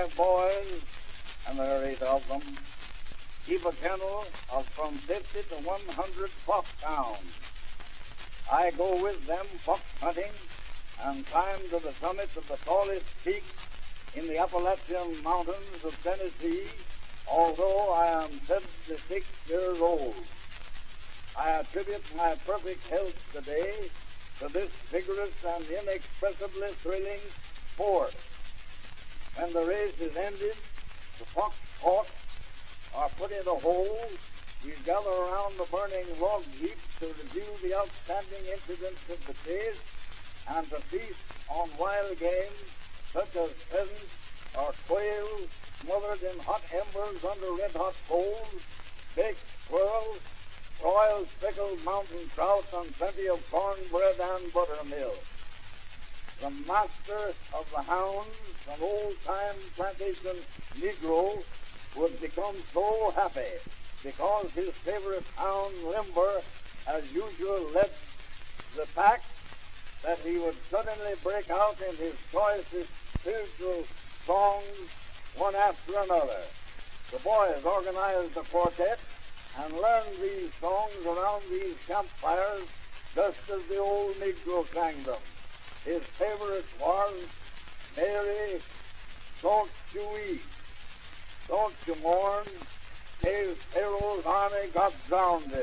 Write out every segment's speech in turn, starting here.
my boys, and there are 8 of them, keep a kennel of from 50 to 100 foxhounds. I go with them fox hunting and climb to the summit of the tallest peak in the Appalachian Mountains of Tennessee, although I am 76 years old. I attribute my perfect health today to this vigorous and inexpressibly thrilling sport. When the race is ended, the fox caught are put in a hole. We gather around the burning log heap to review the outstanding incidents of the chase and to feast on wild game such as pheasants or quail smothered in hot embers under red-hot coals, baked squirrels, broiled pickled mountain trout, and plenty of cornbread and buttermilk. The master of the hounds, an old-time plantation Negro, would become so happy because his favorite hound, Limber, as usual led the pack, that he would suddenly break out in his choicest spiritual songs one after another. The boys organized a quartet and learned these songs around these campfires just as the old Negro sang them. His favorite was, Mary, don't you weep, don't you mourn, Dave's Pharaoh's army got drowned.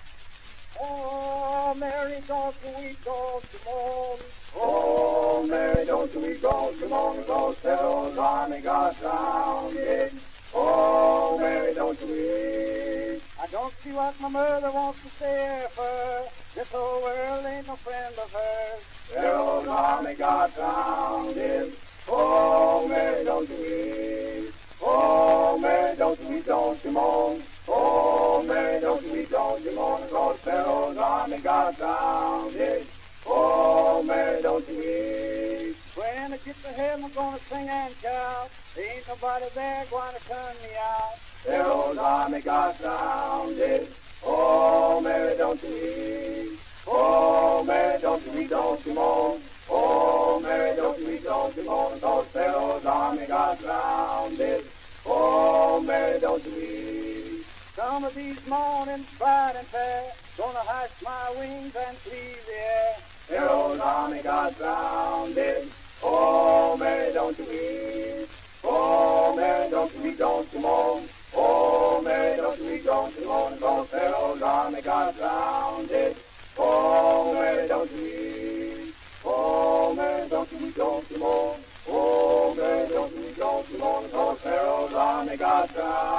Oh, Mary, don't you weep, don't you mourn. Oh, Mary, don't you weep, don't you mourn, because Pharaoh's army got drowned. Oh, Mary, don't you weep. I don't see what my mother wants to say for. This whole world ain't no friend of hers. Pharaoh's army got drowned. Oh, Mary, don't you weep. Oh, Mary, don't you weep, don't you mourn. Oh, Mary, don't you weep, don't you mourn, because Pharaoh's army got drowned. Oh, Mary, don't you weep. When I get to heaven, I'm gonna sing and shout. There ain't nobody there going to turn me out. Pharaoh's army got drowned. Oh, Mary, don't you weep. Oh, Mary, don't you weep, don't you mourn. Oh, Mary, don't you weep, don't you mourn, because Pharaoh's army got drowned. Oh, Mary, don't you weep. Some of these mornings, bright and fair, gonna hush my wings and please the air. Pharaoh's army got drowned. Oh, Mary, don't you weep. Oh, Mary, don't you weep, don't you mourn. Oh, Mary, don't you weep, don't you mourn, because Pharaoh's army got drowned. Oh, Mary, don't you weep. Oh, Mary, don't you weep, don't you mourn. Oh, Mary, don't you weep, don't you mourn, because Pharaoh's army got drowned.